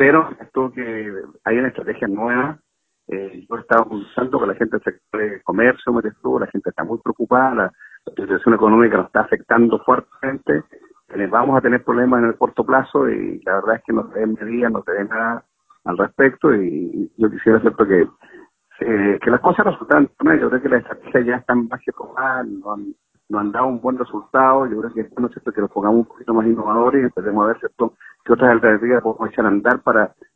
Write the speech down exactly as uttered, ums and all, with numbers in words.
pero esto que hay una estrategia nueva. Eh, yo estaba pensando que la gente del sector de comercio, me estuvo, la gente está muy preocupada, la, la situación económica nos está afectando fuertemente, eh, vamos a tener problemas en el corto plazo y la verdad es que no se ven medidas, no se ve nada al respecto y, y yo quisiera cierto que eh, que las cosas resultan, ¿no? Yo creo que las estrategias ya están más que probadas, no han, no han dado un buen resultado, yo creo que es bueno, ¿cierto?, que nos pongamos un poquito más innovadores y empecemos a ver, ¿cierto?, qué otras alternativas podemos echar a andar para